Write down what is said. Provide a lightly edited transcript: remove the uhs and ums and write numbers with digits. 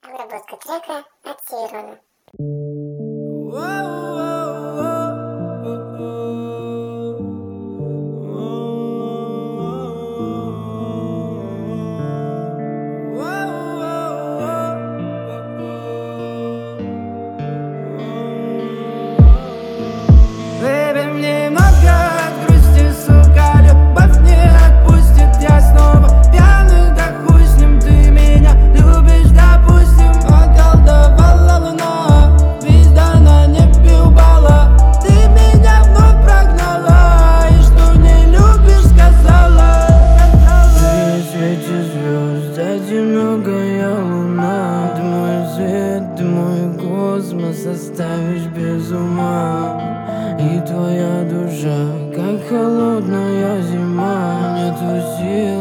Обработка трека от Сейрона. Baby, мне много от грусти, сука, любовь не отпустит. Я снова пьяный, да хуй с ним. Ты меня любишь, допустим. Околдовала луна, звезда на небе упала. Ты меня вновь прогнала, и что не любишь, сказала. Ты в свете звезд, одинокая луна. Ты мой свет, ты мой космос, оставишь без ума. И твоя душа, как холодная зима, нету сил